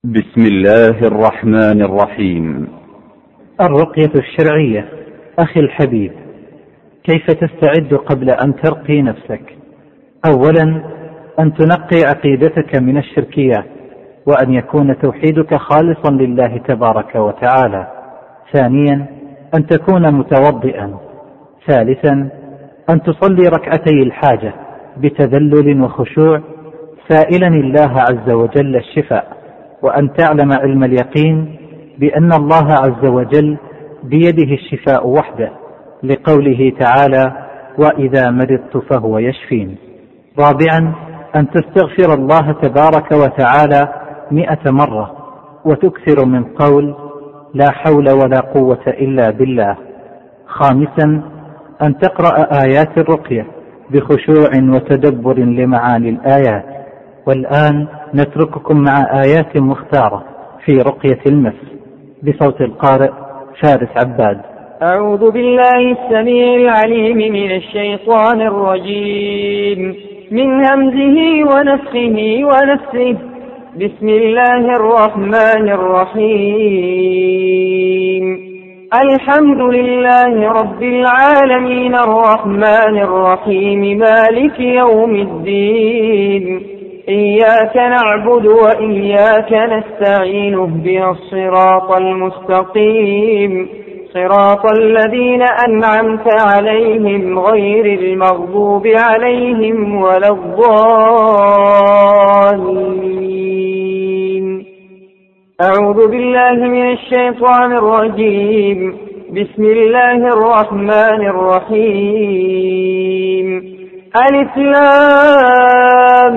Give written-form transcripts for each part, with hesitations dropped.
بسم الله الرحمن الرحيم. الرقية الشرعية. أخي الحبيب، كيف تستعد قبل أن ترقي نفسك؟ أولا، أن تنقي عقيدتك من الشركيات، وأن يكون توحيدك خالصا لله تبارك وتعالى. ثانيا، أن تكون متوضئا. ثالثا، أن تصلي ركعتي الحاجة بتذلل وخشوع سائلا الله عز وجل الشفاء، وأن تعلم علم اليقين بأن الله عز وجل بيده الشفاء وحده، لقوله تعالى: وإذا مرضت فهو يشفين. رابعا، أن تستغفر الله تبارك وتعالى 100 مرة، وتكثر من قول لا حول ولا قوة إلا بالله. خامسا، أن تقرأ آيات الرقية بخشوع وتدبر لمعاني الآيات. والآن نترككم مع آيات مختارة في رقية المس بصوت القارئ فارس عباد. أعوذ بالله السميع العليم من الشيطان الرجيم، من همزه ونفخه ونفسه. بسم الله الرحمن الرحيم. الحمد لله رب العالمين الرحمن الرحيم مالك يوم الدين. إياك نعبد وإياك نستعين، اهدنا الصراط المستقيم، صراط الذين أنعمت عليهم غير المغضوب عليهم ولا الضالين. أعوذ بالله من الشيطان الرجيم. بسم الله الرحمن الرحيم. ألف لام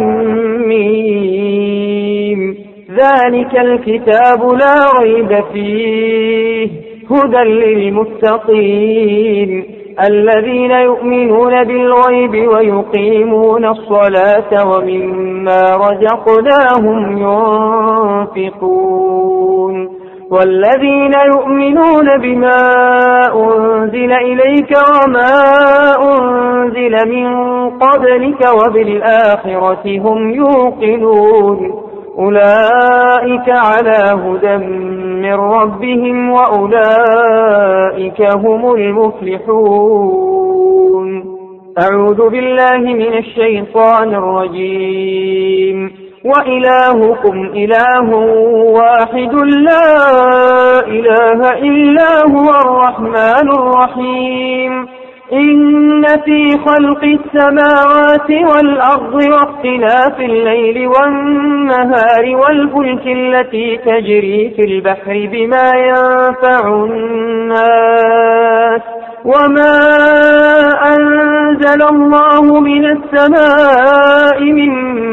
ميم. ذلك الكتاب لا ريب فيه، هدى للمتقين الذين يؤمنون بالغيب ويقيمون الصلاة ومما رزقناهم ينفقون. والذين يؤمنون بما أنزل إليك وما أنزل من قبلك وبالآخرة هم يوقنون. أولئك على هدى من ربهم وأولئك هم المفلحون. أعوذ بالله من الشيطان الرجيم. وإلهكم إله واحد لا إله إلا هو الرحمن الرحيم. إن في خلق السماوات والأرض واختلاف الليل والنهار والفلك التي تجري في البحر بما ينفع الناس وما أنزل الله من السماء من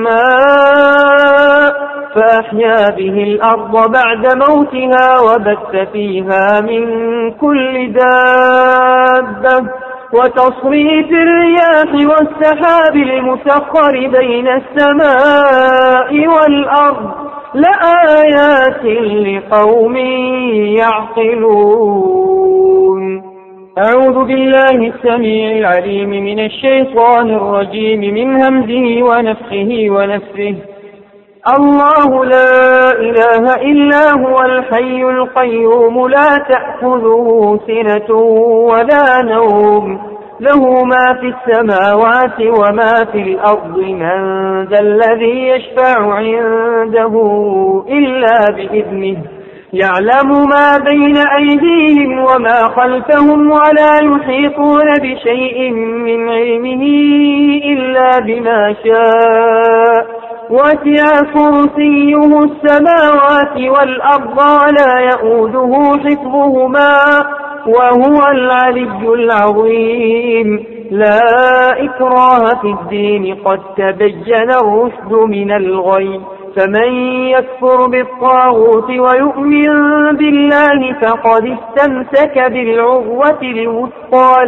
ماء فأحيا به الأرض بعد موتها وبث فيها من كل دابة وتصريف الرياح والسحاب المسخر بين السماء والأرض لآيات لقوم يعقلون. أعوذ بالله السميع العليم من الشيطان الرجيم، من همزه ونفخه ونفسه. الله لا إله إلا هو الحي القيوم لا تأخذه سنة ولا نوم، له ما في السماوات وما في الأرض. من ذا الذي يشفع عنده إلا بإذنه، يعلم ما بين أيديهم وما خلفهم ولا يحيطون بشيء من علمه إلا بما شاء. وسع كرسيه السماوات والأرض ولا يؤوده حفظهما وهو العلي العظيم. لا إكراه في الدين، قد تبين الرشد من الغي. فمن يكفر بالطاغوت ويؤمن بالله فقد استمسك بالعروة الوثقى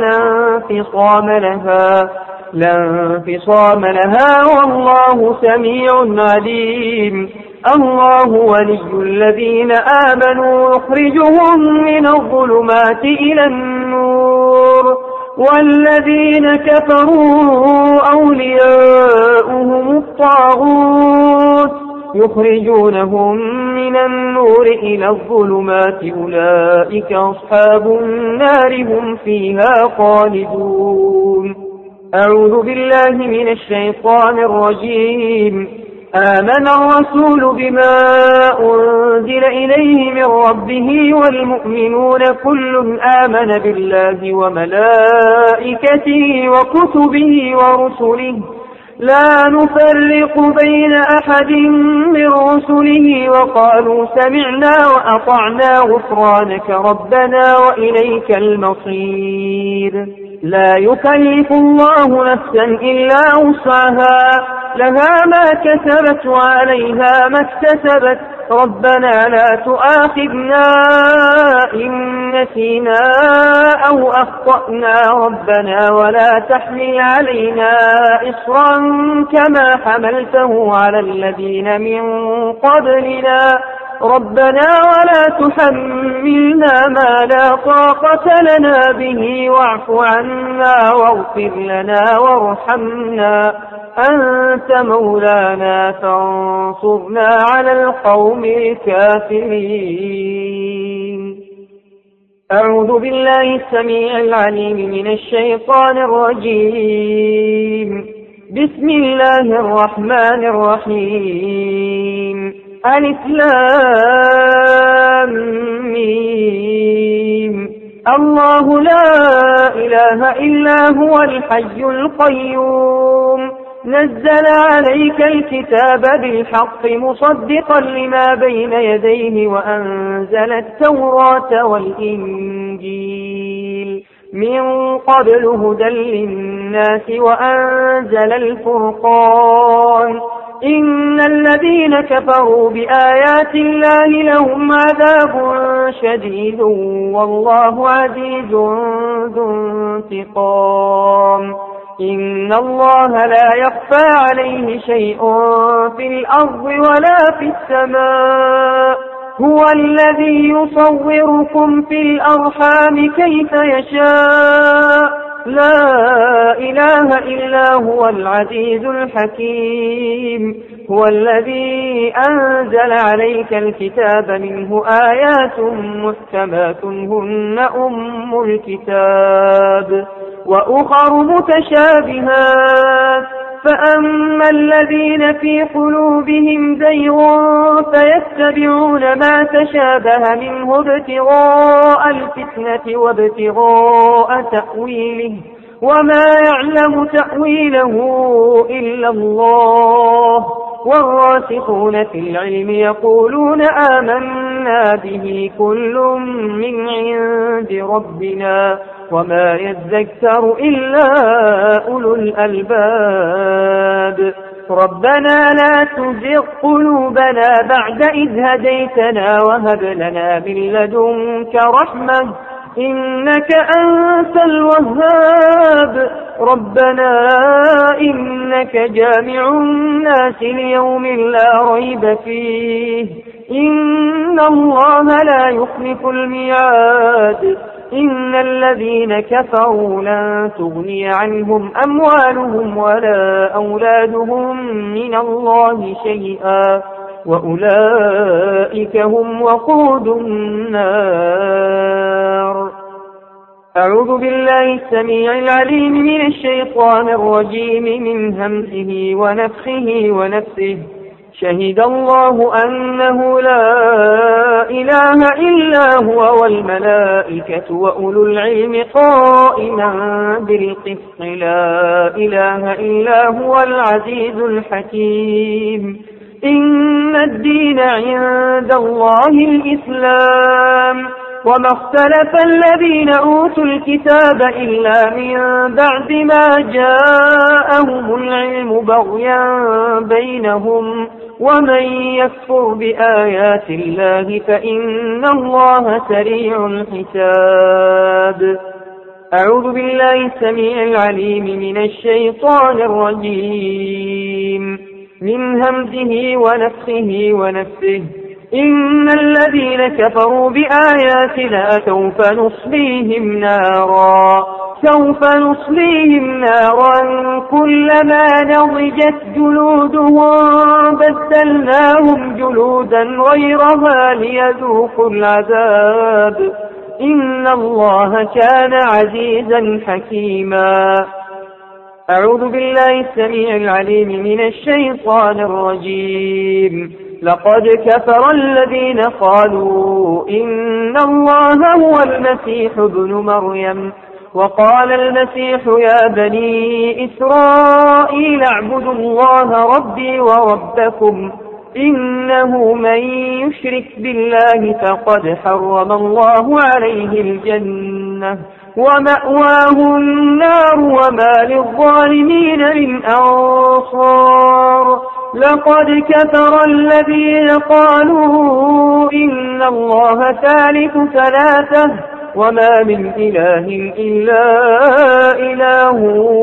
لا انفصام لها والله سميع عليم. الله ولي الذين آمنوا يخرجهم من الظلمات إلى النور، والذين كفروا أولياؤهم الطاغوت يخرجونهم من النور إلى الظلمات أولئك أصحاب النار هم فيها خالدون. أعوذ بالله من الشيطان الرجيم. آمن الرسول بما أنزل إليه من ربه والمؤمنون كل آمن بالله وملائكته وكتبه ورسله لا نفرق بين أحد من رسله وقالوا سمعنا وأطعنا غفرانك ربنا وإليك المصير. لا يكلف الله نفسا إلا وسعها لها ما كسبت وعليها ما اكتسبت ربنا لا تؤاخذنا إن نسينا أو أخطأنا ربنا ولا تحمل علينا إصرا كما حملته على الذين من قبلنا ربنا ولا تحملنا ما لا طاقة لنا به واعف عنا واغفر لنا وارحمنا أنت مولانا فانصرنا على القوم الكافرين. أعوذ بالله السميع العليم من الشيطان الرجيم. بسم الله الرحمن الرحيم. ألف لام ميم. الله لا إله إلا هو الحي القيوم نزل عليك الكتاب بالحق مصدقا لما بين يديه وأنزل التوراة والإنجيل من قبل هدى للناس وأنزل الفرقان إن الذين كفروا بآيات الله لهم عذاب شديد والله عزيز ذو انتقام. إن الله لا يخفى عليه شيء في الأرض ولا في السماء هو الذي يصوركم في الأرحام كيف يشاء لا إله إلا هو العزيز الحكيم. هو الذي أنزل عليك الكتاب منه آيات محكمات هن أم الكتاب وأخر متشابهات فأما الذين في قلوبهم زيغ فيتبعون ما تشابه منه ابتغاء الفتنة وابتغاء تأويله وما يعلم تأويله إلا الله والراسخون في العلم يقولون آمنا به كل من عند ربنا وما يذكر إلا أولو الألباب. ربنا لا تزغ قلوبنا بعد إذ هديتنا وهب لنا من لدنك رحمة إنك أنت الوهاب. ربنا إنك جامع الناس ليوم لا ريب فيه إن الله لا يخلف الميعاد. إن الذين كفروا لن تغني عنهم أموالهم ولا أولادهم من الله شيئا وأولئك هم وقود النار. أعوذ بالله السميع العليم من الشيطان الرجيم من همزه ونفخه ونفسه. شهد الله أنه لا إله إلا هو والملائكة وأولو العلم قائما بالقسط لا إله إلا هو العزيز الحكيم. إن الدين عند الله الإسلام وما اختلف الذين أوتوا الكتاب إلا من بعد ما جاءهم العلم بغيا بينهم ومن يكفر بآيات الله فإن الله سريع الحساب. أعوذ بالله السميع العليم من الشيطان الرجيم من همزه ونفخه ونفسه. إن الذين كفروا بآياتنا سوف نصليهم نارا سوف نصليهم نارا كلما نضجت جلودهم بدلناهم جلودا غيرها ليذوقوا العذاب إن الله كان عزيزا حكيما. أعوذ بالله السميع العليم من الشيطان الرجيم. لقد كفر الذين قالوا إن الله هو المسيح ابن مريم وقال المسيح يا بني إسرائيل اعبدوا الله ربي وربكم إنه من يشرك بالله فقد حرم الله عليه الجنة ومأواه النار وما للظالمين من أنصار. لقد كفر الذين قالوا إن الله ثالث ثلاثة وما من إله إلا إله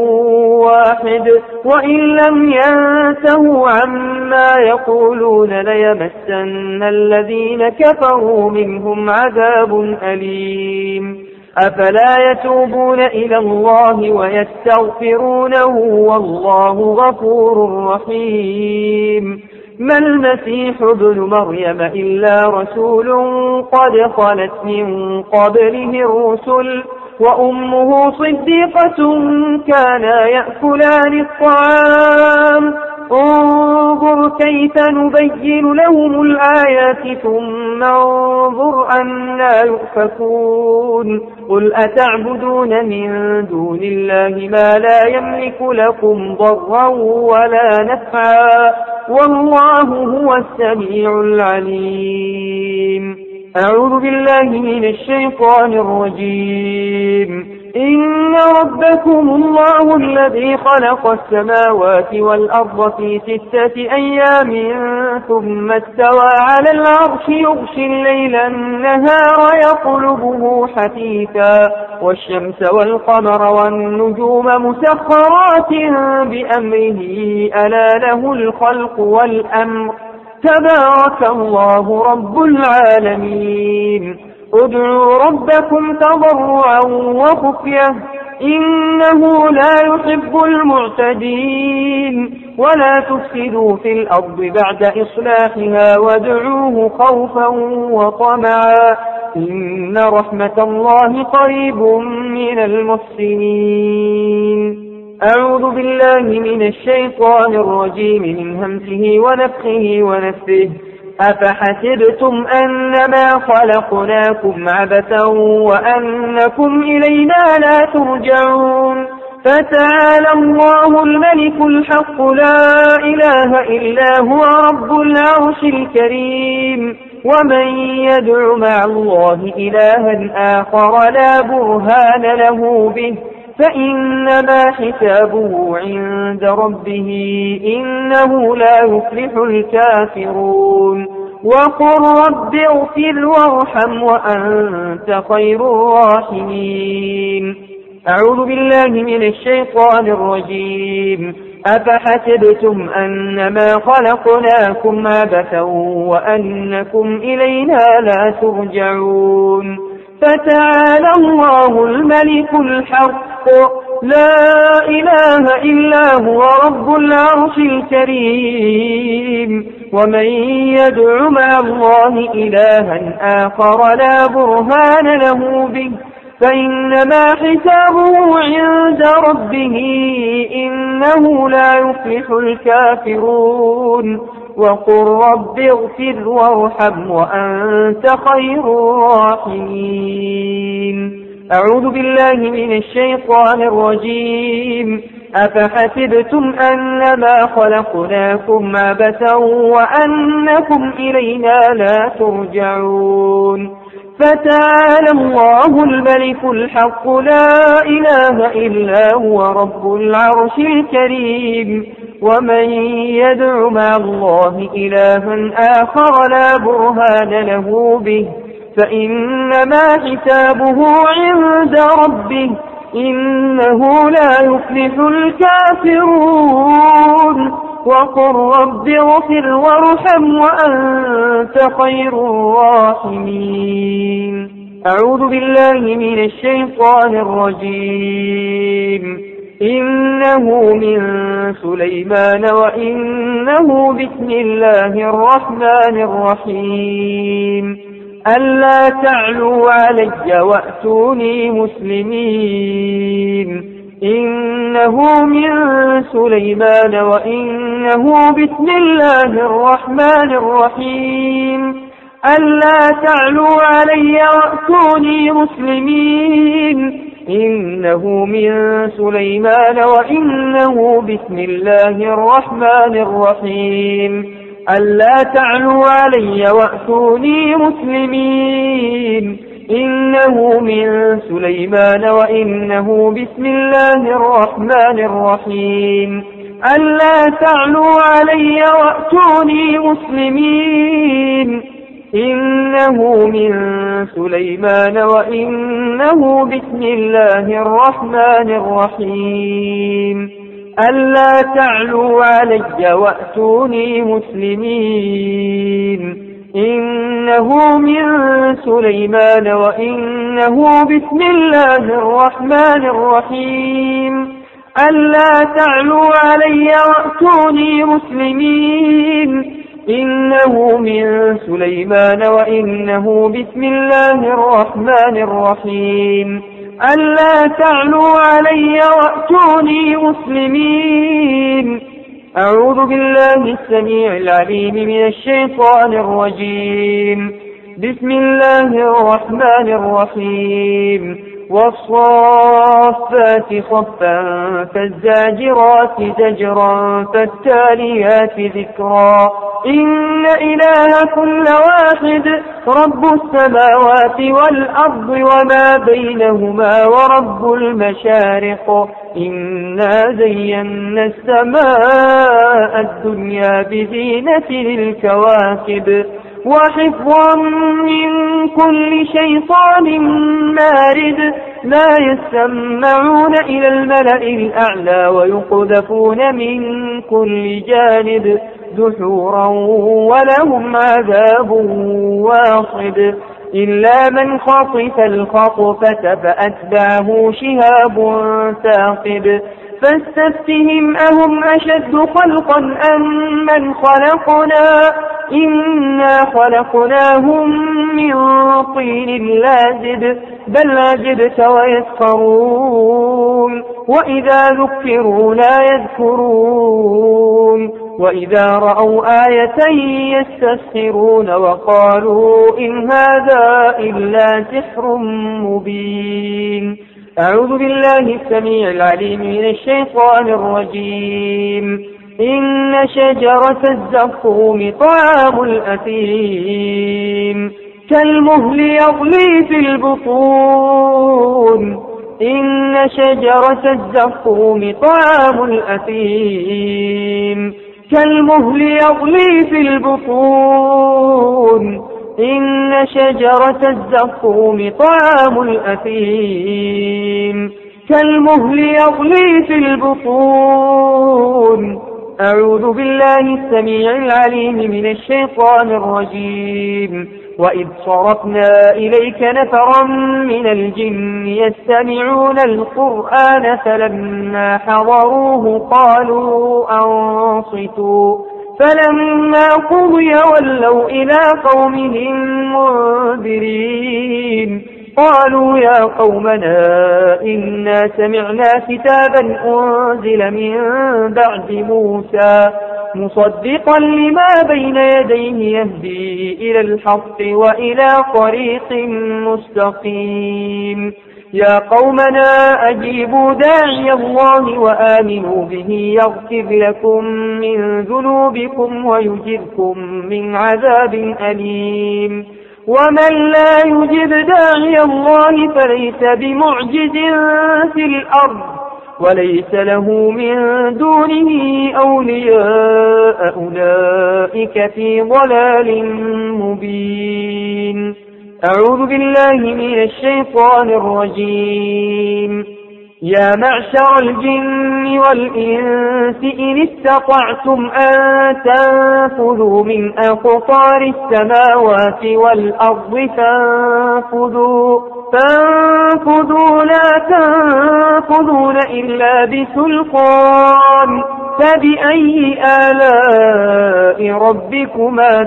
واحد وإن لم ينتهوا عما يقولون ليمسن الذين كفروا منهم عذاب أليم. أفلا يتوبون إلى الله ويستغفرونه والله غفور رحيم. ما المسيح ابن مريم إلا رسول قد خلت من قبله الرسل وأمه صديقة كانا يأكلان الطعام انظر كيف نبين لهم الآيات ثم انظر أنا يؤفكون. قل أتعبدون من دون الله ما لا يملك لكم ضرا ولا نفعا والله هو السميع العليم. أعوذ بالله من الشيطان الرجيم. إن ربكم الله الذي خلق السماوات والأرض في 6 أيام ثم استوى على العرش يغشي الليل النهار يطلبه حثيثا والشمس والقمر والنجوم مسخرات بأمره ألا له الخلق والأمر تبارك الله رب العالمين. ادعوا ربكم تضرعا وخفية إنه لا يحب المعتدين ولا تفسدوا في الأرض بعد إصلاحها وادعوه خوفا وطمعا إن رحمة الله قريب من المحسنين. أعوذ بالله من الشيطان الرجيم من همزه ونفخه ونفثه. أفحسبتم أنما خلقناكم عبثا وأنكم إلينا لا ترجعون فتعالى الله الملك الحق لا إله إلا هو رب العرش الكريم. ومن يدع مع الله إلها آخر لا برهان له به فإنما حسابه عند ربه إنه لا يفلح الكافرون. وقل رب اغفر وارحم وأنت خير الراحمين. أعوذ بالله من الشيطان الرجيم. أفحسبتم أنما خلقناكم عبثا وأنكم إلينا لا ترجعون فتعالى الله الملك الحق لا إله إلا هو رب العرش الكريم. ومن يدع مع الله إلها آخر لا برهان له به فإنما حسابه عند ربه إنه لا يفلح الكافرون. وقل رب اغفر وارحم وأنت خير الراحمين. أعوذ بالله من الشيطان الرجيم. أفحسبتم أنما خلقناكم عبثا وأنكم إلينا لا ترجعون فتعالى الله الملك الحق لا إله إلا هو رب العرش الكريم. ومن يدع مع الله إلها آخر لا برهان له به فإنما حسابه عند ربه إنه لا يفلح الكافرون. وقل رب اغفر وارحم وأنت خير الراحمين. أعوذ بالله من الشيطان الرجيم. إنه من سليمان وإنه بسم الله الرحمن الرحيم. ألا تعلوا علي وأتوني مسلمين. إنه من سليمان وإنه بسم الله الرحمن الرحيم. ألا تعلوا علي وأتوني مسلمين. إنه من سليمان وإنه بسم الله الرحمن الرحيم. ألا تعلوا علي وأتوني مسلمين. إنه من سليمان وإنه بسم الله الرحمن الرحيم. ألا تعلوا علي وأتوني مسلمين. إنه من سليمان وإنه بسم الله الرحمن الرحيم. ألا تعلوا علي وأتوني مسلمين. إنه من سليمان وإنه بسم الله الرحمن الرحيم. ألا تعلوا علي وأتوني مسلمين. إنه من سليمان وإنه بسم الله الرحمن الرحيم. ألا تعلوا علي وأتوني مسلمين. أعوذ بالله السميع العليم من الشيطان الرجيم. بسم الله الرحمن الرحيم. والصافات صفا فالزاجرات زجرا فالتاليات ذكرا. إن إلهكم لواحد رب السماوات والأرض وما بينهما ورب المشارق. إنا زينا السماء الدنيا بزينة للكواكب وحفظا من كل شيطان مارد. لا يسمعون إلى الملأ الأعلى ويقذفون من كل جانب دحورا ولهم عذاب واصب. إلا من خطف الخطفة فأتبعه شهاب ثاقب. فاستفتهم أهم أشد خلقا أم من خلقنا. إنا خلقناهم من طين لازب. بل عجبت ويسخرون. وإذا ذكروا لا يذكرون. وإذا رأوا آية يستسخرون وقالوا إن هذا إلا سحر مبين. أعوذ بالله السميع العليم من الشيطان الرجيم. إن شجرة الزقوم طعام الأثيم كالمهل يغلي في البطون. إن شجرة الزقوم طعام الأثيم كالمهل يغلي في البطون. إن شجرة الزقوم طعام الأثيم كالمهل يغلي في البطون. أعوذ بالله السميع العليم من الشيطان الرجيم. وإذ صرفنا إليك نفرا من الجن يستمعون القرآن فلما حضروه قالوا أنصتوا. فلما قضي ولوا إلى قومهم منذرين. قالوا يا قومنا إنا سمعنا كتابا أنزل من بعد موسى مصدقا لما بين يديه يهدي إلى الحق وإلى طريق مستقيم. يا قومنا أجيبوا داعي الله وآمنوا به يغفر لكم من ذنوبكم ويجركم من عذاب أليم. ومن لا يجب داعي الله فليس بمعجز في الأرض وليس له من دونه أولياء أولئك في ضلال مبين. أعوذ بالله من الشيطان الرجيم. يا معشر الجن والإنس إن استطعتم أن تنفذوا من أقطار السماوات والأرض فانفذوا لا تنفذون إلا بسلطان فبأي آلاء ربكما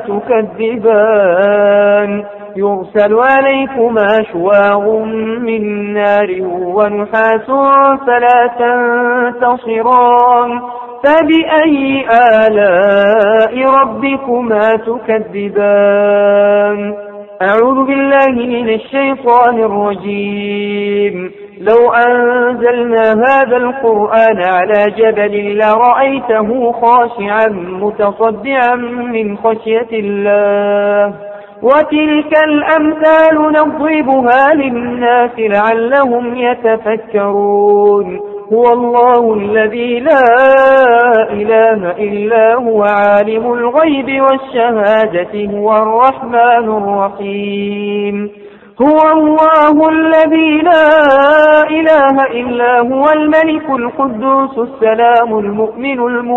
تكذبان يرسل عليكما شواظ من نار ونحاس فلا تنتصران فبأي آلاء ربكما تكذبان أعوذ بالله من الشيطان الرجيم لو أنزلنا هذا القرآن على جبل لرأيته خاشعا متصدعا من خشية الله وتلك الأمثال نضربها للناس لعلهم يتفكرون هو الله الذي لا إله إلا هو عالم الغيب والشهادة هو الرحمن الرحيم هو الله الذي لا إله إلا هو الملك القدوس السلام المؤمن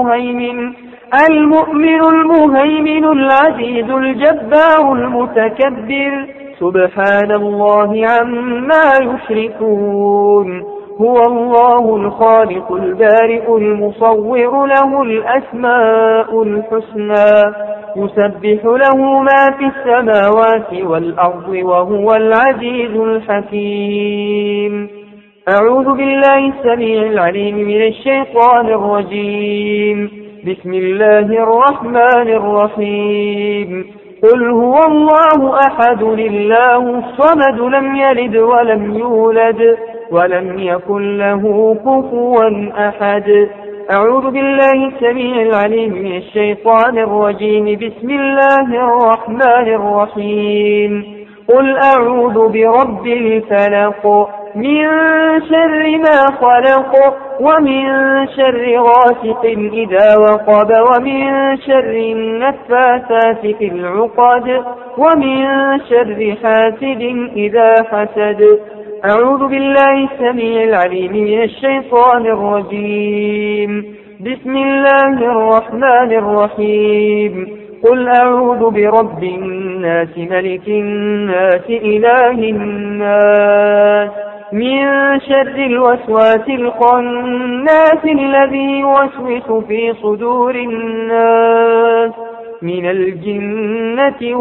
المهيمن العزيز الجبار المتكبر سبحان الله عما يشركون هو الله الخالق البارئ المصور له الأسماء الحسنى يسبح له ما في السماوات والأرض وهو العزيز الحكيم أعوذ بالله السميع العليم من الشيطان الرجيم بسم الله الرحمن الرحيم قل هو الله أحد الله الصمد لم يلد ولم يولد ولم يكن له كفوا أحد أعوذ بالله السميع العليم من الشيطان الرجيم بسم الله الرحمن الرحيم قل أعوذ برب الفلق من شر ما خلق ومن شر غاسق إذا وقب ومن شر النفاثات في العقد ومن شر حاسد إذا حسد أعوذ بالله السميع العليم من الشيطان الرجيم بسم الله الرحمن الرحيم قل أعوذ برب الناس ملك الناس إله الناس من شر الوسواس الخناس الذي يوسوس في صدور الناس من الجنة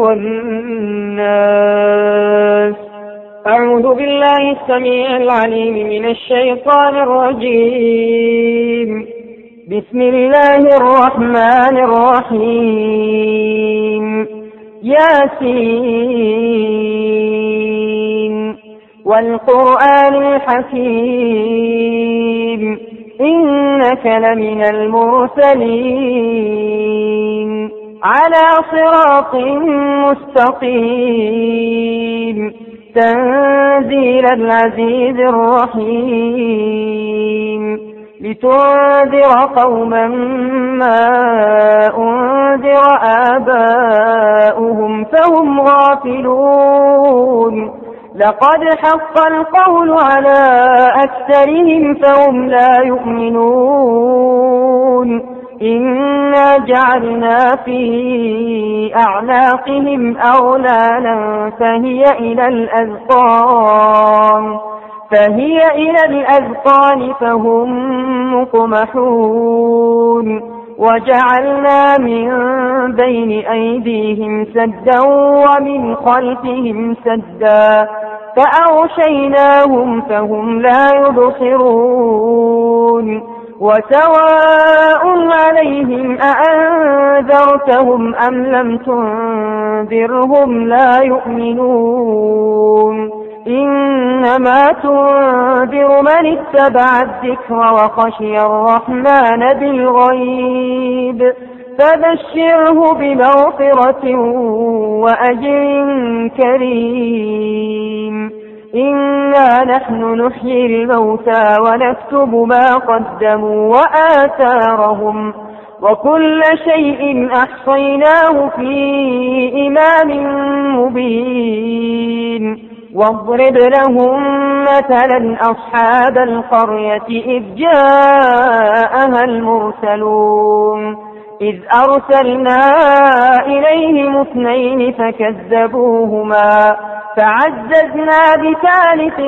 والناس أعوذ بالله السميع العليم من الشيطان الرجيم بسم الله الرحمن الرحيم ياسين والقرآن الحكيم إنك لمن المرسلين على صراط مستقيم تنزيل العزيز الرحيم لتنذر قوما ما أنذر آباؤهم فهم غافلون لقد حق القول على أكثرهم فهم لا يؤمنون إنا جعلنا في أعناقهم أغلالا فهي إلى الأذقان فهم مقمحون وجعلنا من بين أيديهم سدا ومن خلفهم سدا فأغشيناهم فهم لا يبصرون وسواء عليهم أأنذرتهم أم لم تنذرهم لا يؤمنون إنما تنذر من اتبع الذكر وخشي الرحمن بالغيب فبشره بمغفرة وأجر كريم إنا نحن نحيي الموتى ونكتب ما قدموا وآثارهم وكل شيء أحصيناه في إمام مبين واضرب لهم مثلا أصحاب القرية إذ جاءها المرسلون إذ أرسلنا إليهم 2 فكذبوهما فعززنا بثالث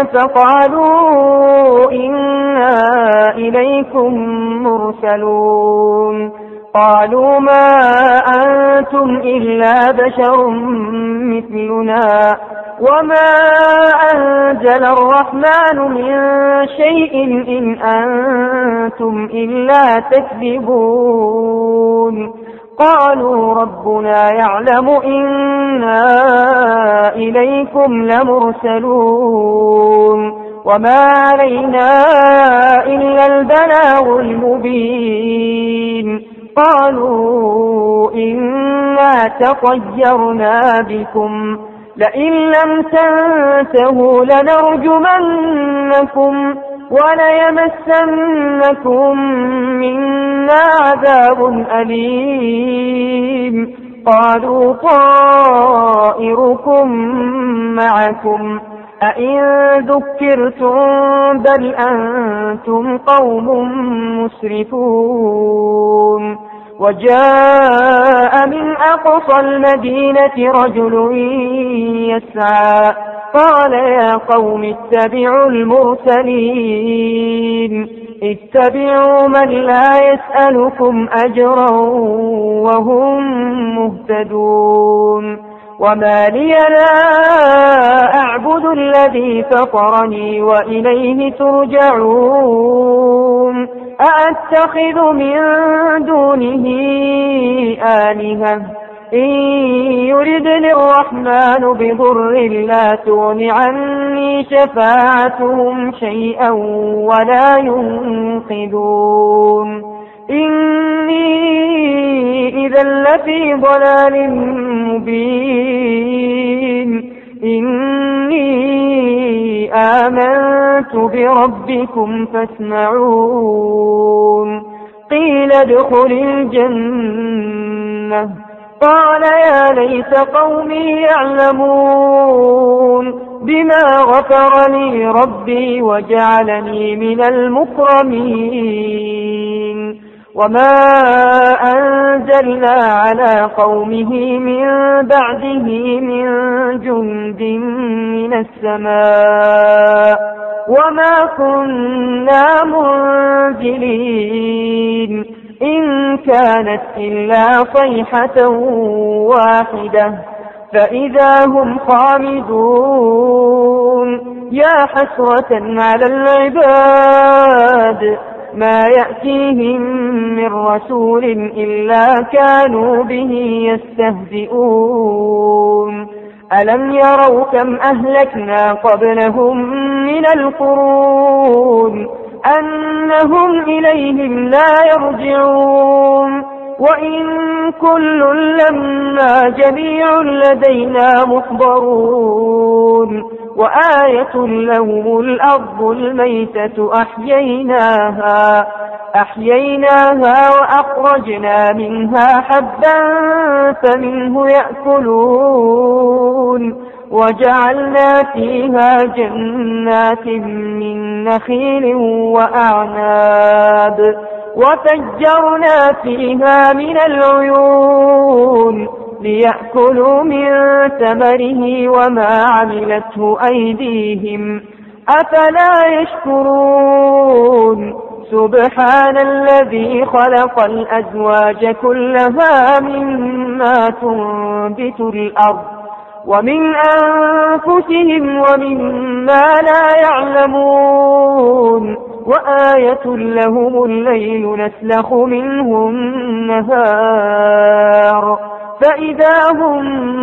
فقالوا إنا إليكم مرسلون قالوا ما أنتم إلا بشر مثلنا وما أنزل الرحمن من شيء إن أنتم إلا تكذبون قالوا ربنا يعلم إنا إليكم لمرسلون وما علينا إلا البلاغ المبين قالوا إنا تطيرنا بكم لئن لم تنتهوا لنرجمنكم وليمسنكم منا عذاب أليم قالوا طائركم معكم أئن ذكرتم بل أنتم قوم مسرفون وجاء من أقصى المدينة رجل يسعى قال يا قوم اتبعوا المرسلين اتبعوا من لا يسألكم أجرا وهم مهتدون وما لي لا أعبد الذي فطرني وإليه ترجعون أأتخذ من دونه آلهة إن يردني الرحمن بضر لا تغن عني شفاعتهم شيئا ولا ينقذون إني إذا لفي ضلال مبين إني آمنت بربكم فاسمعون قيل ادخل الجنة قال يا ليت قومي يعلمون بما غفر لي ربي وجعلني من المكرمين وما أنزلنا على قومه من بعده من جند من السماء وما كنا منزلين إن كانت إلا صيحة واحدة فإذا هم خامدون يا حسرة على العباد ما يأتيهم من رسول إلا كانوا به يستهزئون ألم يروا كم أهلكنا قبلهم من القرون أنهم إليهم لا يرجعون وإن كل لما جميع لدينا محضرون وآية لهم الأرض الميتة أحييناها وأخرجنا منها حبا فمنه يأكلون وجعلنا فيها جنات من نخيل وأعناب وفجرنا فيها من العيون ليأكلوا من ثمره وما عملته أيديهم أفلا يشكرون سبحان الذي خلق الأزواج كلها مما تنبت الأرض ومن أنفسهم ومما لا يعلمون وآية لهم الليل نسلخ منه النهار فإذا هم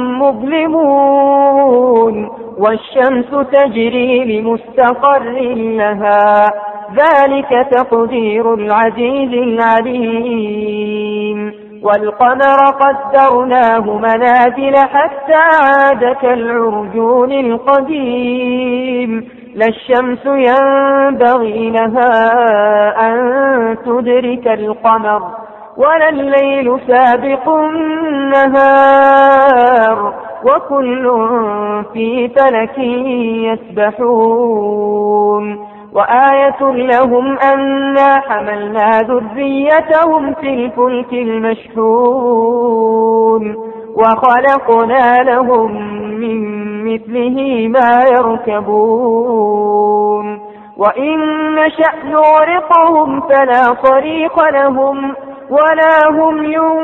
مظلمون والشمس تجري لمستقر لها ذلك تقدير العزيز العليم والقمر قدرناه منازل حتى عاد كالعرجون القديم لا الشمس ينبغي لها أن تدرك القمر ولا الليل سابق النهار وكل في فلك يسبحون وآية لهم أنا حملنا ذريتهم في الفلك المشحون وخلقنا لهم من مثله ما يركبون وإن نشأ نغرقهم فلا صريخ لهم ولا هم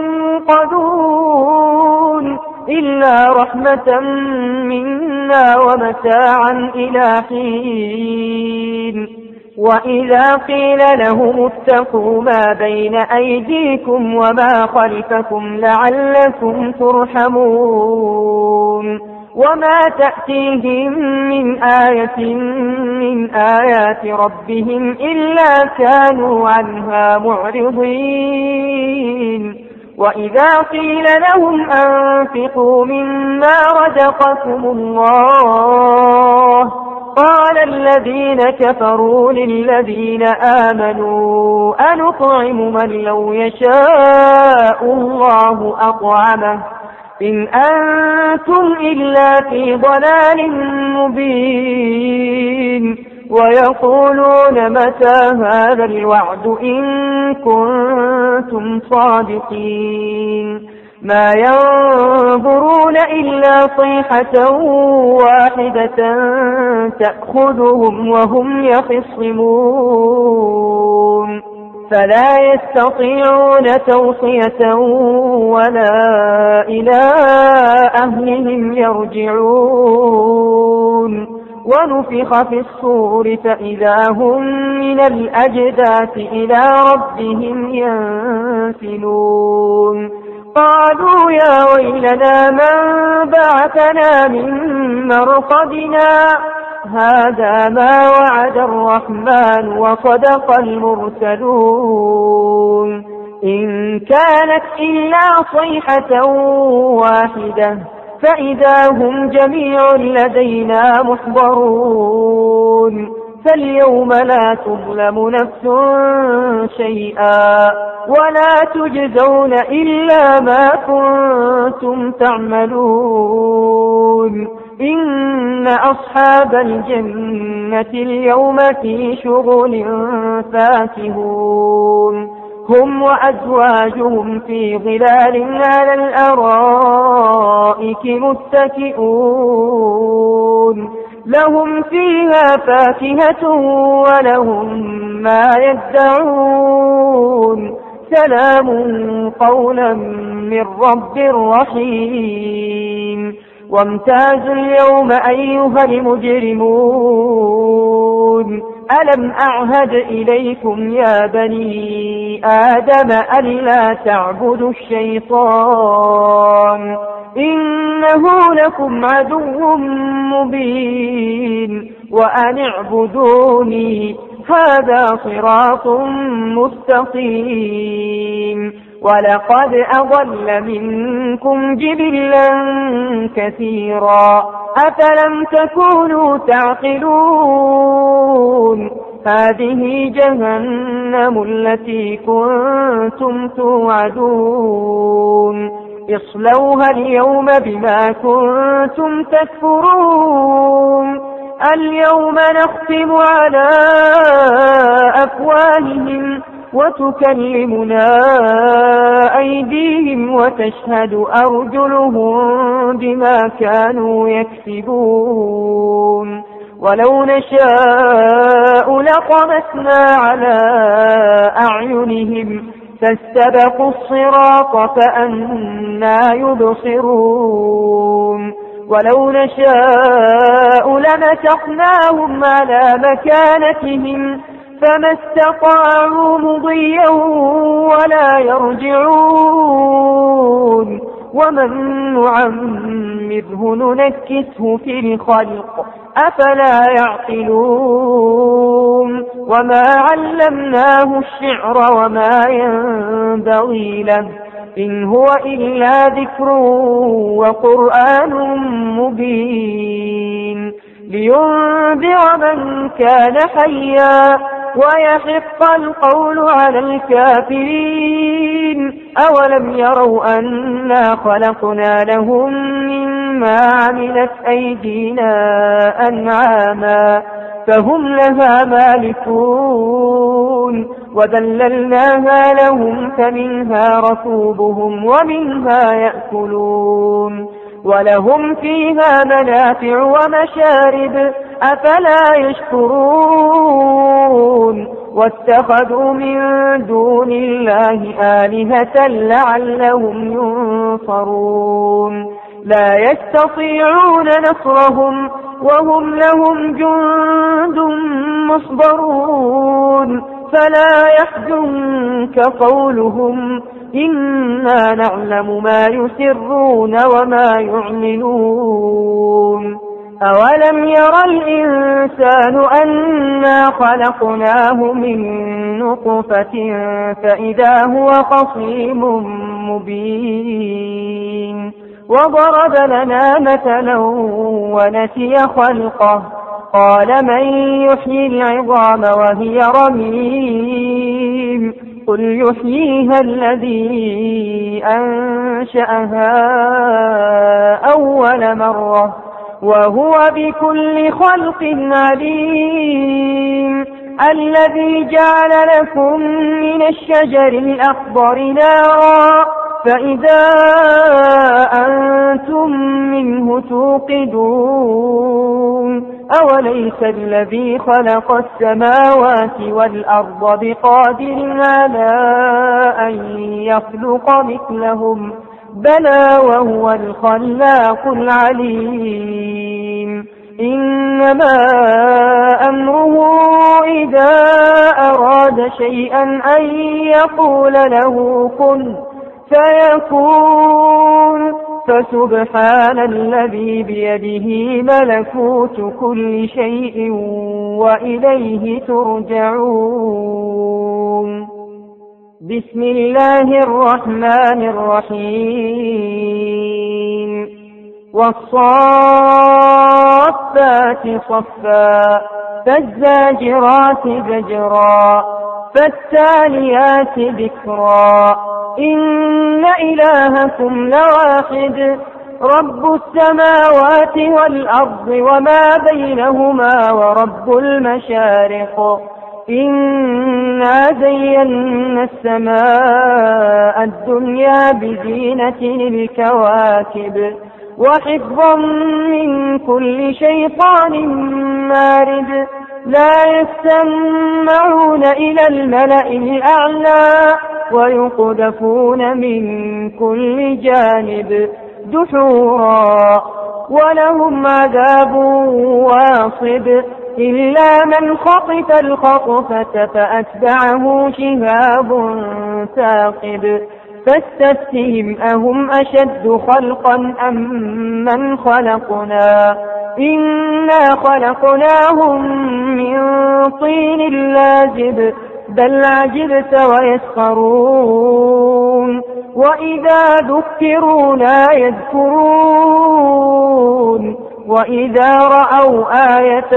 ينقذون إلا رحمة منا ومتاعا إلى حين وإذا قيل لهم اتقوا ما بين أيديكم وما خلفكم لعلكم ترحمون وما تأتيهم من آية من آيات ربهم إلا كانوا عنها معرضين وإذا قيل لهم أنفقوا مما رزقكم الله قال الذين كفروا للذين آمنوا أنطعم من لو يشاء الله أطعمه إن أنتم إلا في ضلال مبين ويقولون متى هذا الوعد إن كنتم صادقين ما ينظرون إلا صيحة واحدة تأخذهم وهم يخصمون فلا يستطيعون توصية ولا إلى أهلهم يرجعون ونفخ في الصور فإذا هم من الأجداث إلى ربهم ينسلون قالوا يا ويلنا من بعثنا من مرقدنا هذا ما وعد الرحمن وصدق المرسلون إن كانت إلا صيحة واحدة فإذا هم جميع لدينا محضرون فاليوم لا تظلم نفس شيئا ولا تجزون إلا ما كنتم تعملون إن أصحاب الجنة اليوم في شغل فاكهون هم وأزواجهم في ظلال على الأرائك متكئون لهم فيها فاكهة ولهم ما يدعون سلام قولا من رب رحيم وامتازوا اليوم أيها المجرمون ألم أعهد إليكم يا بني آدم ألا تعبدوا الشيطان إنه لكم عدو مبين وأن اعبدوني هذا صراط مستقيم ولقد أضل منكم جبلا كثيرا أفلم تكونوا تعقلون هذه جهنم التي كنتم توعدون اصلوها اليوم بما كنتم تكفرون اليوم نختم على أفواههم وتكلمنا أيديهم وتشهد أرجلهم بما كانوا يكسبون ولو نشاء لطمسنا على أعينهم فاستبقوا الصراط فأنى يبصرون ولو نشاء لمسخناهم على مكانتهم فما استطاعوا مضيا ولا يرجعون ومن نعمره ننكسه في الخلق أفلا يعقلون وما علمناه الشعر وما ينبغي له إن هو إلا ذكر وقرآن مبين لينذر من كان حيا ويحق القول على الكافرين أولم يروا أنا خلقنا لهم من مما عملت أيدينا أنعاما فهم لها مالكون وذللناها لهم فمنها ركوبهم ومنها يأكلون ولهم فيها منافع ومشارب أفلا يشكرون واتخذوا من دون الله آلهة لعلهم ينصرون لا يستطيعون نصرهم وهم لهم جند مصبرون فلا يحزنك قولهم إنا نعلم ما يسرون وما يعلنون أولم ير الإنسان أنا خلقناه من نطفة فإذا هو خصيم مبين وضرب لنا مثلا ونسي خلقه قال من يحيي العظام وهي رميم قل يحييها الذي أنشأها أول مرة وهو بكل خلق عليم الذي جعل لكم من الشجر الأخضر نارا فإذا أنتم منه توقدون أوليس الذي خلق السماوات والأرض بقادر على أن يخلق مثلهم بلى وهو الخلاق العليم إنما أمره إذا أراد شيئا أن يقول له كن فيكون فسبحان الذي بيده ملكوت كل شيء وإليه ترجعون بسم الله الرحمن الرحيم والصافات صفا فالزاجرات زجرا فالتاليات ذكرا إن إلهكم لواحد رب السماوات والأرض وما بينهما ورب المشارق إنا زينا السماء الدنيا بزينة الكواكب وحفظا من كل شيطان مارد لا يستمعون إلى الملأ الأعلى ويقذفون من كل جانب دحورا ولهم عذاب واصب إلا من خطف الخطفة فأتبعه شهاب ثاقب فاستفتهم أهم أشد خلقا أم من خلقنا إنا خلقناهم من طين لازب بل عجبت ويسخرون وإذا ذكروا لا يذكرون وإذا رأوا آية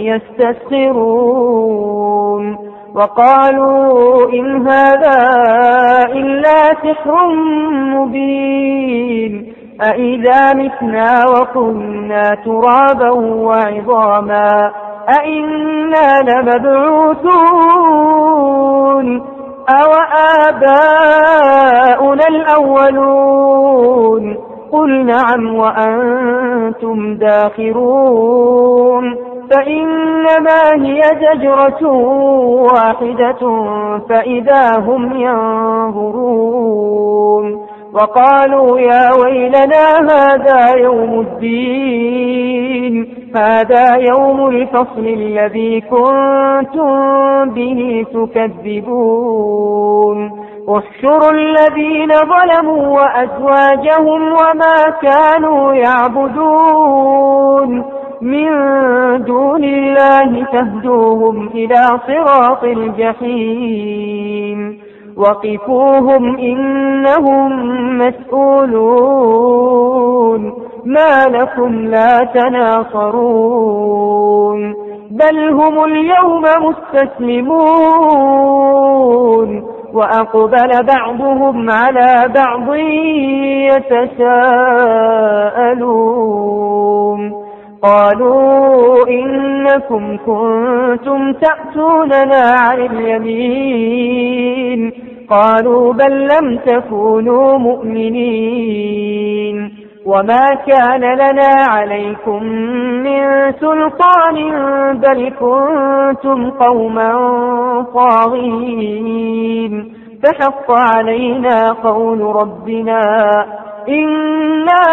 يستسخرون وقالوا إن هذا إلا سحر مبين أإذا متنا وكنا ترابا وعظاما أإنا لمبعوثون أو آباؤنا الأولون قل نعم وأنتم داخرون فإنما هي زجرة واحدة فإذا هم ينظرون وقالوا يا ويلنا هذا يوم الدين هذا يوم الفصل الذي كنتم به تكذبون احشروا الذين ظلموا وأزواجهم وما كانوا يعبدون من دون الله فاهدوهم إلى صراط الجحيم وقفوهم إنهم مسؤولون ما لكم لا تناصرون بل هم اليوم مستسلمون وأقبل بعضهم على بعض يتساءلون قالوا إنكم كنتم تأتوننا عن اليمين قالوا بل لم تكونوا مؤمنين وما كان لنا عليكم من سلطان بل كنتم قوما طاغين فحق علينا قول ربنا إنا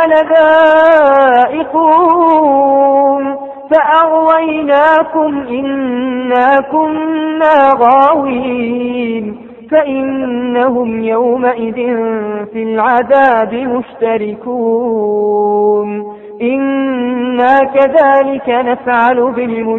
لذائقون فأغويناكم إنا كنا غاوين فإنهم يومئذ في العذاب مشتركون إنا كذلك نفعل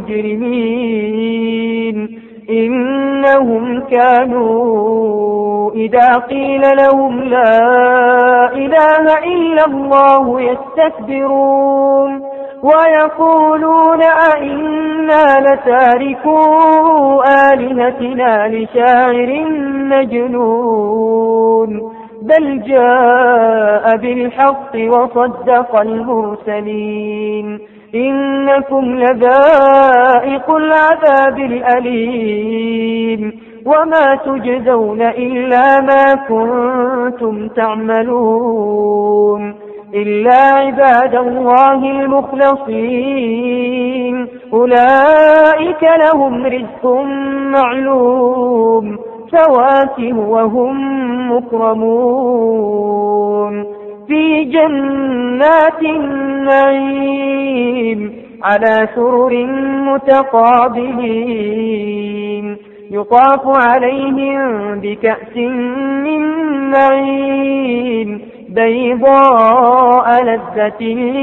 بالمجرمين إنهم كانوا إذا قيل لهم لا إله إلا الله يستكبرون ويقولون أئنا لتاركو آلهتنا لشاعر مجنون بل جاء بالحق وصدق المرسلين إنكم لذائق العذاب الأليم وما تجزون إلا ما كنتم تعملون إلا عباد الله المخلصين أولئك لهم رزق معلوم فواكه وهم مكرمون في جنات النعيم على سرر متقابلين يطاف عليهم بكأس من معين بيضاء لذة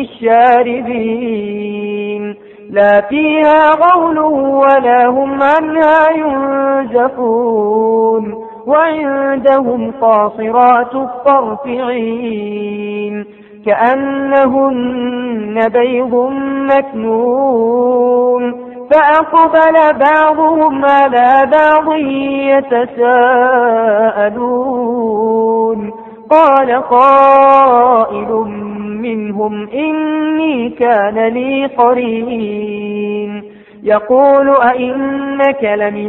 للشاربين لا فيها غول ولا هم عنها ينزفون وعندهم قاصرات الطرف عين كأنهن بيض مكنون فأقبل بعضهم على بعض يتساءلون قال قائل منهم إني كان لي قرين يقول أئنك لمن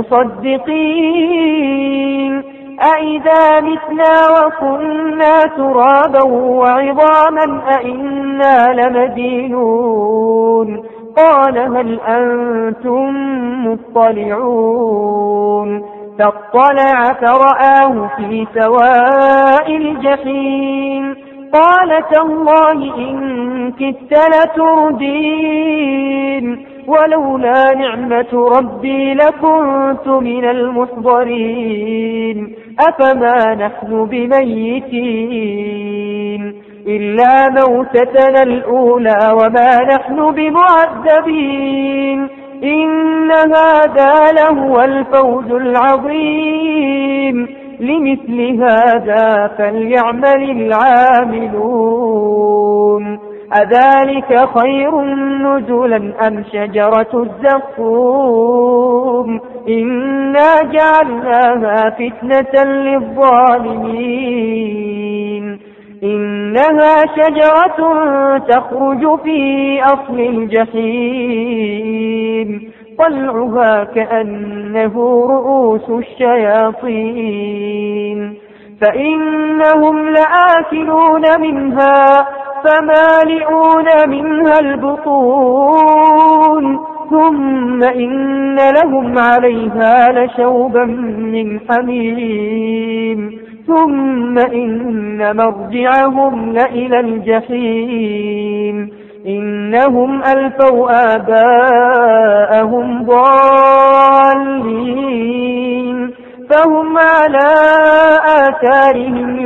المصدقين أئذا متنا وكنا ترابا وعظاما أئنا لمدينون قال هل أنتم مطلعون فاطلع فرآه في سواء الجحيم قال تالله إن كدت لتردين ولولا نعمة ربي لكنت من المحضرين أفما نحن بميتين إلا موتتنا الأولى وما نحن بمعذبين إن هذا لهو الفوز العظيم لمثل هذا فليعمل العاملون أذلك خير نزلا أم شجرة الزقوم إنا جعلناها فتنة للظالمين إنها شجرة تخرج في أصل الجحيم طلعها كأنه رؤوس الشياطين فإنهم لآكلون منها فمالئون منها البطون ثم إن لهم عليها لشوبا من حميم ثم إن مرجعهم لإلى الجحيم إنهم ألفوا آباءهم ضالين فهم على آثارهم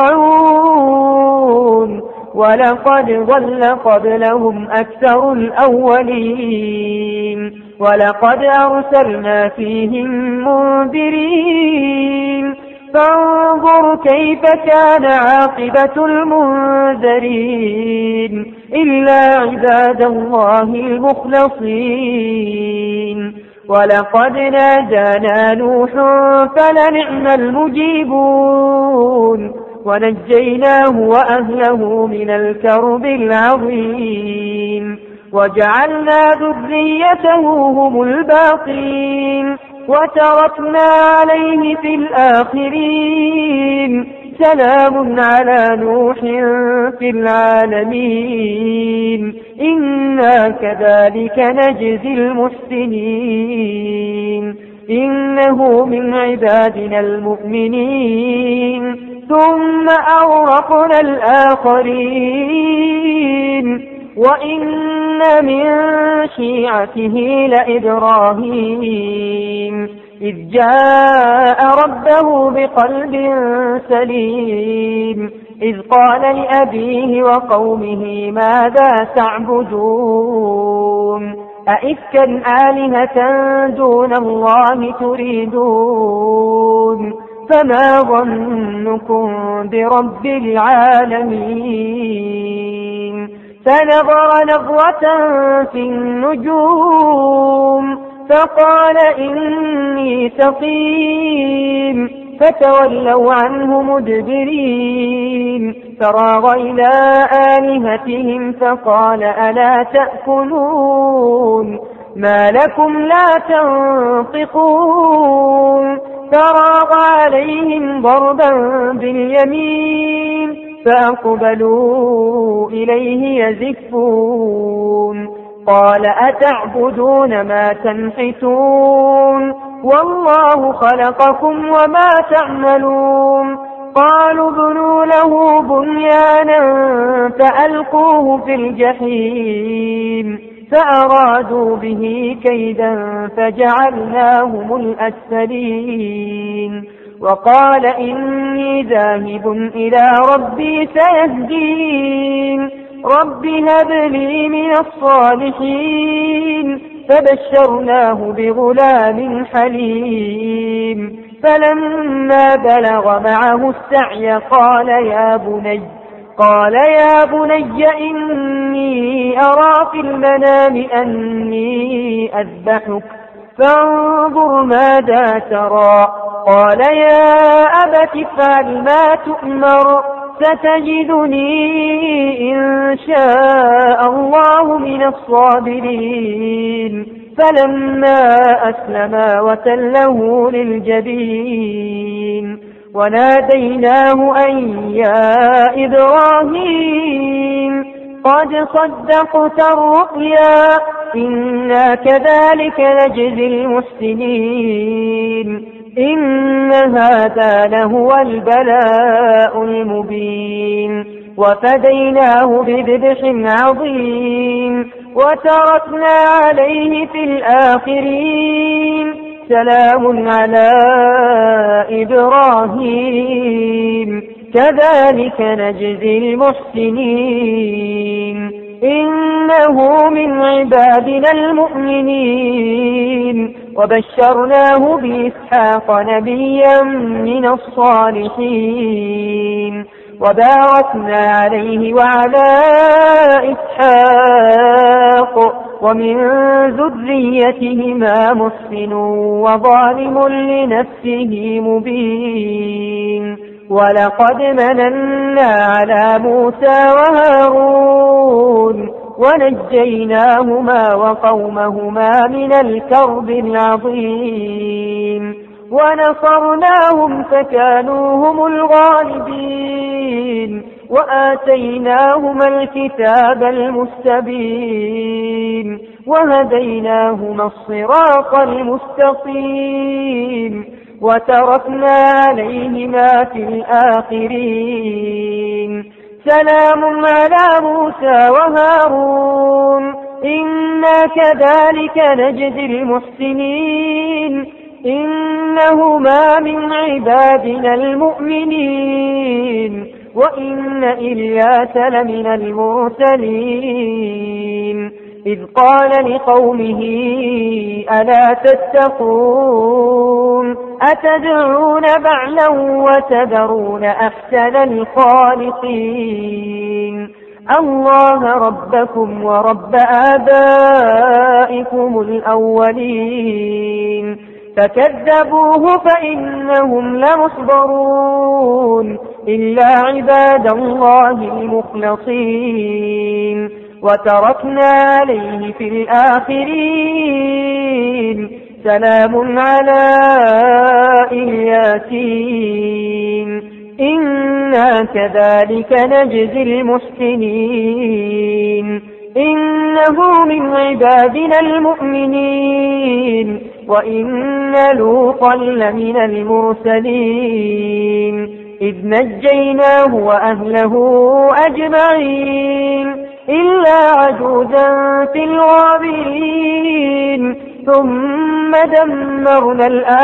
يهرعون ولقد ضل قبلهم أكثر الأولين ولقد أرسلنا فيهم منذرين فانظر كيف كان عاقبة المنذرين إلا عباد الله المخلصين ولقد نادانا نوح فلنعم المجيبون ونجيناه وأهله من الكرب العظيم وجعلنا ذريته هم الباقين وتركنا عليه في الآخرين سلام على نوح في العالمين إنا كذلك نجزي المحسنين إنه من عبادنا المؤمنين ثم أغرقنا الآخرين وإن من شيعته لإبراهيم إذ جاء ربه بقلب سليم إذ قال لأبيه وقومه ماذا تعبدون أئفكا آلهة دون الله تريدون فما ظنكم برب العالمين فنظر نظرة في النجوم فقال إني سقيم فتولوا عنه مدبرين فراغ إلى آلهتهم فقال ألا تأكلون ما لكم لا تنطقون فراغ عليهم ضربا باليمين فأقبلوا إليه يزفون قال أتعبدون ما تنحتون والله خلقكم وما تعملون قالوا ابنوا له بنيانا فألقوه في الجحيم فأرادوا به كيدا فجعلناهم الأسفلين وقال إني ذاهب إلى ربي سيهدين رب هب لي من الصالحين فبشرناه بغلام حليم فلما بلغ معه السعي قال يا بني إني أرى في المنام أني أذبحك فانظر ماذا ترى قال يا أبت افعل ما تؤمر ستجدني إن شاء الله من الصابرين فلما أسلما وتله للجبين وناديناه أن يا إبراهيم قد صدقت الرؤيا إنا كذلك نجزي المحسنين إن هذا لهو البلاء المبين وفديناه بذبح عظيم وتركنا عليه في الآخرين سلام على إبراهيم كذلك نجزي المحسنين إنه من عبادنا المؤمنين وبشرناه بإسحاق نبيا من الصالحين وباركنا عليه وعلى إسحاق ومن ذريتهما محسن وظالم لنفسه مبين ولقد مننا على موسى وهارون ونجيناهما وقومهما من الكرب العظيم ونصرناهم فكانوا هم الغالبين وآتيناهما الكتاب المستبين وهديناهما الصراط المستقيم وتركنا عليهما في الآخرين سلام على موسى وهارون إنا كذلك نجزي المحسنين إنهما من عبادنا المؤمنين وإن إلياس لمن المرسلين إذ قال لقومه ألا تتقون أتدعون بعلا وتذرون أحسن الخالقين الله ربكم ورب آبائكم الأولين فكذبوه فإنهم لمحضرون إلا عباد الله المخلصين وتركنا عليه في الآخرين سلام على الياسين إنا كذلك نجزي المحسنين إنه من عبادنا المؤمنين وإن لوطا لمن المرسلين إذ نجيناه وأهله أجمعين إلا عجوزا في الغابرين ثم دمرنا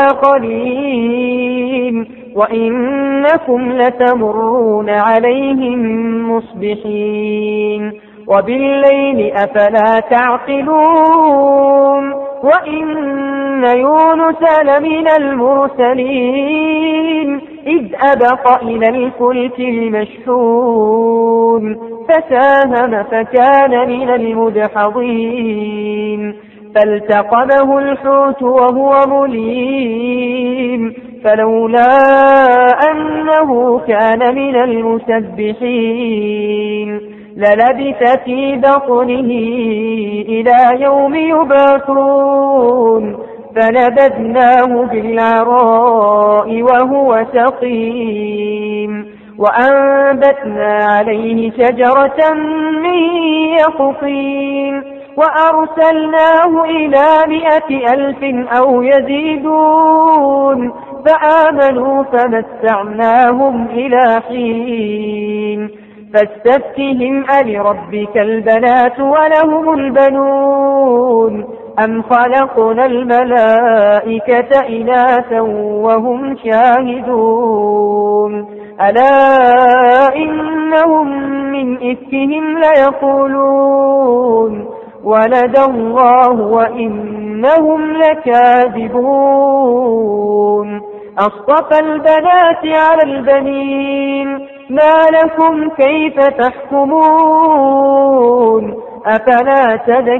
الآخرين وإنكم لتمرون عليهم مصبحين وبالليل أفلا تعقلون وإن يونس لمن المرسلين إذ أبق إلى الفلك المشحون فساهم فكان من المدحضين فالتقمه الحوت وهو مليم فلولا أنه كان من المسبحين للبث في بطنه إلى يوم يبعثون فنبذناه بالعراء وهو سقيم وأنبتنا عليه شجرة من يقطين وأرسلناه إلى 100,000 أو يزيدون فآمنوا فمتعناهم إلى حين فاستفتهم ألربك البنات ولهم البنون أم خلقنا الملائكة إناثا وهم شاهدون ألا إنهم من إفكهم ليقولون ولد الله وإنهم لكاذبون أصطفى البنات على البنين ما لكم كيف تحكمون أفلا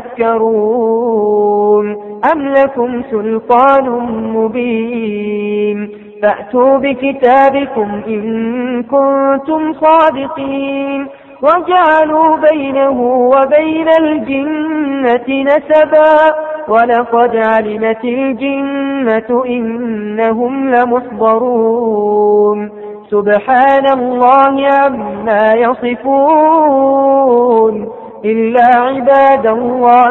تذكرون أم لكم سلطان مبين فأتوا بكتابكم إن كنتم صادقين وجعلوا بينه وبين الجنة نسبا ولقد علمت الجنة إنهم لمحضرون سبحان الله عما يصفون إلا عباد الله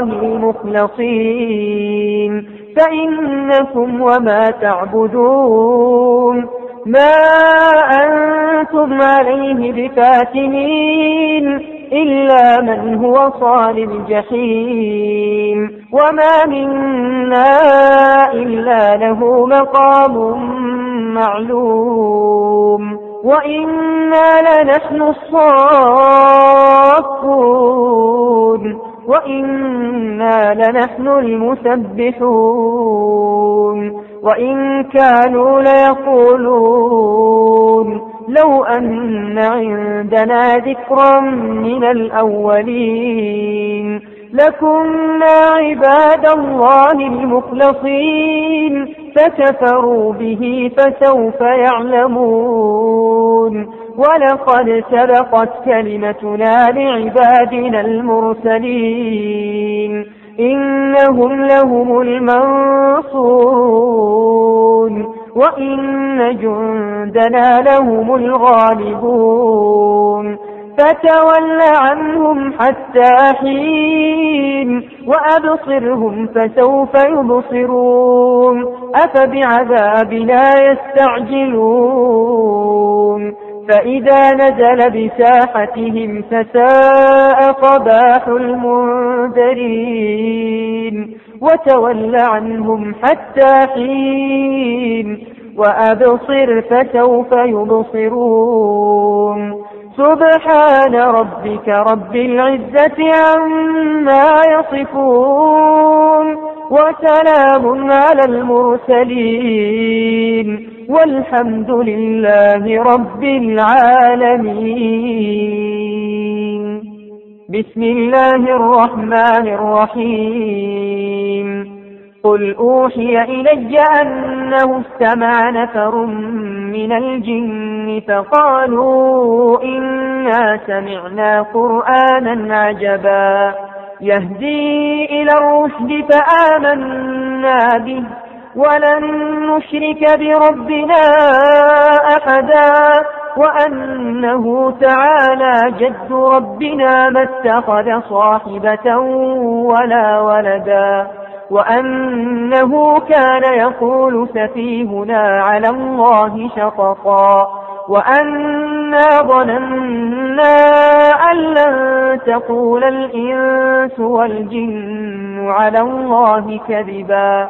المخلصين فإنكم وما تعبدون ما أنتم عليه بفاتنين إلا من هو صال الجحيم وما منا إلا له مقام معلوم وإنا لنحن الصافون وإنا لنحن المسبحون وإن كانوا ليقولون لو أن عندنا ذكرا من الأولين لكنا عباد الله المخلصين فكفروا به فسوف يعلمون ولقد سبقت كلمتنا لعبادنا المرسلين إنهم لهم المنصورون وإن جندنا لهم الغالبون فتول عنهم حتى حين وأبصرهم فسوف يبصرون أفبعذابنا يستعجلون فإذا نزل بساحتهم فساء صباح المنذرين وتول عنهم حتى حين وأبصر فسوف يبصرون سبحان ربك رب العزة عما يصفون وسلام على المرسلين والحمد لله رب العالمين. بسم الله الرحمن الرحيم قل أوحي إلي أنه استمع نفر من الجن فقالوا إنا سمعنا قرآنا عجبا يهدي إلى الرشد فآمنا به ولن نشرك بربنا أحدا وأنه تعالى جد ربنا ما اتخذ صاحبة ولا ولدا وأنه كان يقول سفيهنا على الله شططا وأنا ظننا أن لن تقول الإنس والجن على الله كذبا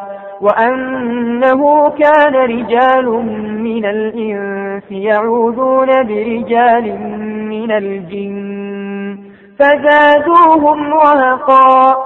وأنه كان رجال من الإنس يعوذون برجال من الجن فزادوهم رهقا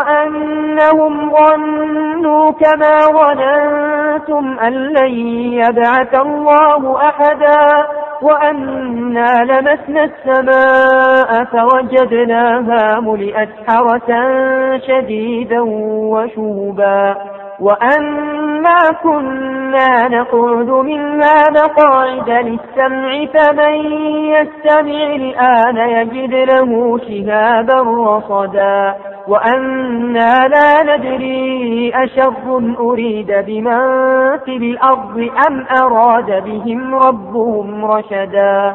وأنهم ظنوا كما ظننتم أن لن يبعث الله أحدا وأنا لمسنا السماء فوجدناها ملئت حرسا شديدا وشهبا وأنا كنا نقعد منها مقاعد للسمع فمن يستمع الآن يجد له شهابا رصدا وأنا لا ندري أشر أريد بمن في الأرض أم أراد بهم ربهم رشدا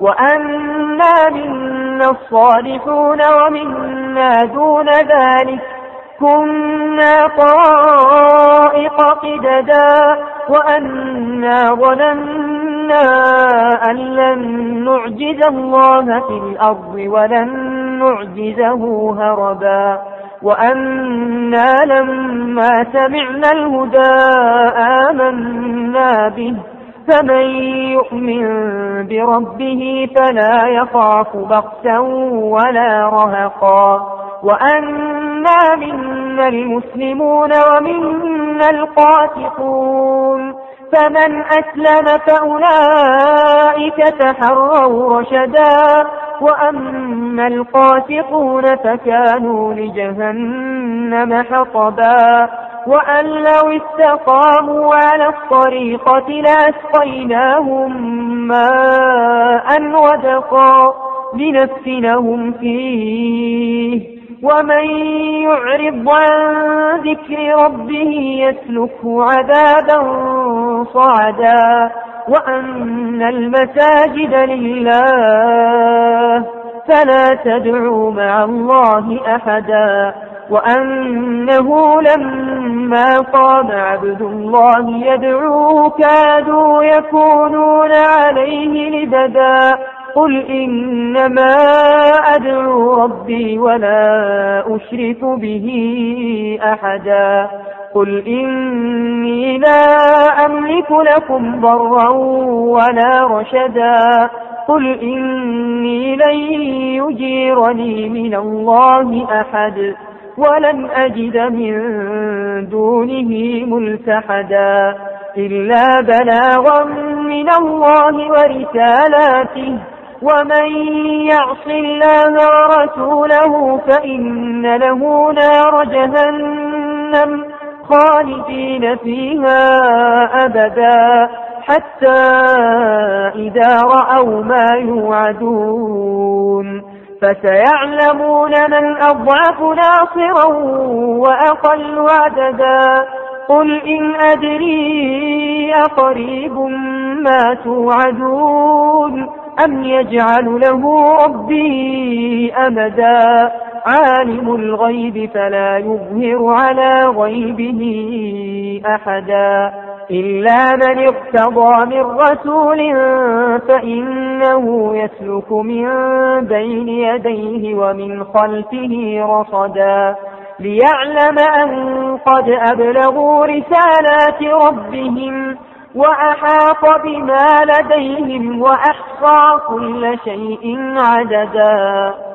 وأنا منا الصالحون ومنا دون ذلك كنا طرائق قددا وأنا ظننا أن لن نعجز الله في الأرض ولن نعجزه هربا وأنا لما سمعنا الهدى آمنا به فمن يؤمن بربه فلا يخاف بخسا ولا رهقا وأنا منا المسلمون ومنا القاسطون فمن أسلم فأولئك تحروا رشدا وأما القاسطون فكانوا لجهنم حطبا وأن لو استقاموا على الطريقة لأسقيناهم ماء غدقا لنفتنهم فيه ومن يعرض عن ذكر ربه يسلكه عذابا صعدا وأن المساجد لله فلا تدعوا مع الله أحدا وأنه لما قام عبد الله يدعوه كادوا يكونون عليه لبدا قل إنما أدعو ربي ولا أشرك به أحدا قل إني لا أملك لكم ضرا ولا رشدا قل إني لن يجيرني من الله أحد ولن أجد من دونه ملتحدا إلا بلاغا من الله ورسالاته ومن يعص الله ورسوله فإن له نار جهنم خالدين فيها أبدا حتى إذا رأوا ما يوعدون فسيعلمون من أضعف ناصرا وأقل عددا قل إن أدري أقريب ما توعدون أم يجعل له ربي أمدا عالم الغيب فلا يظهر على غيبه أحدا إلا من ارتضى من رسول فإنه يسلك من بين يديه ومن خلفه رصدا ليعلم أن قد أبلغوا رسالات ربهم وأحاط بما لديهم وأحصى كل شيء عددا